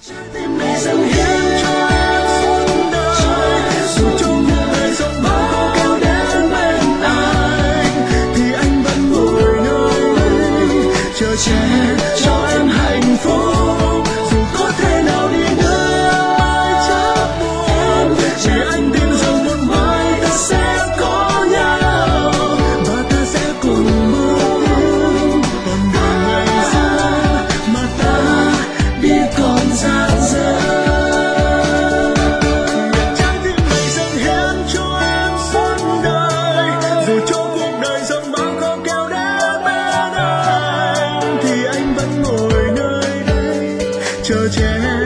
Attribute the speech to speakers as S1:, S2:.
S1: Tim này dâng hiến cho em suốt đời, dù cho cuộc đời rộng bao có kéo đến bên anh, thì anh vẫn ngồi nơi đây chờ che cho em hạnh phúc. Dù có thể nào đi nữa mai chắc buồn, chỉ anh tin rằng một mai ta sẽ có nhau và ta sẽ cùng bước. Còn đời ngày xưa mà ta biết còn dang dở, trái tim này dâng hiến cho em suốt đời, dù cho cuộc đời rộng bao khó kéo đến bên anh, thì anh vẫn ngồi nơi đây chờ che